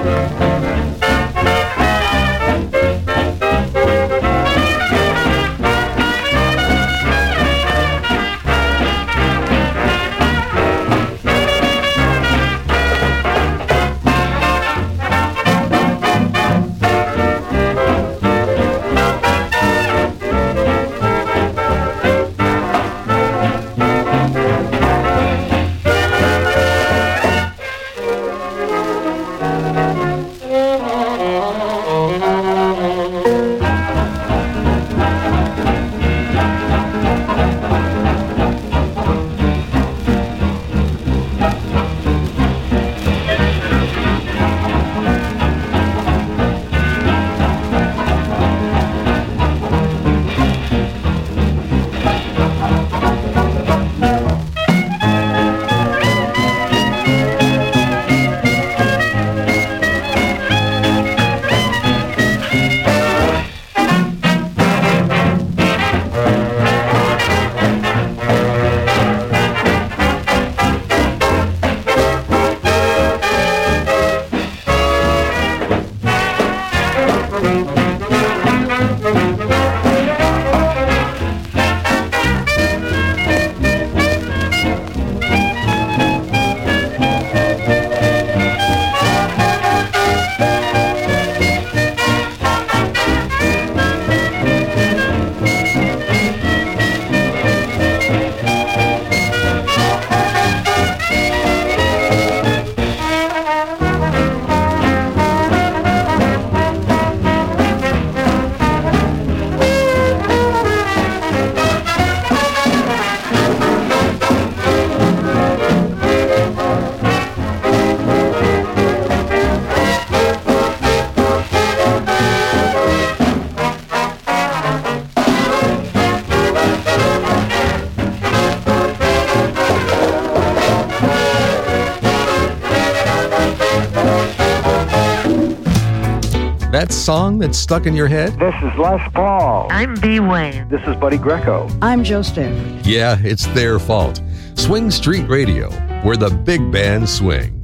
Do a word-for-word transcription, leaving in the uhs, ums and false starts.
That song that's stuck in your head? This is Les Paul. I'm B. Wayne. This is Buddy Greco. I'm Joe Stafford. Yeah, it's their fault. Swing Street Radio, where the big bands swing.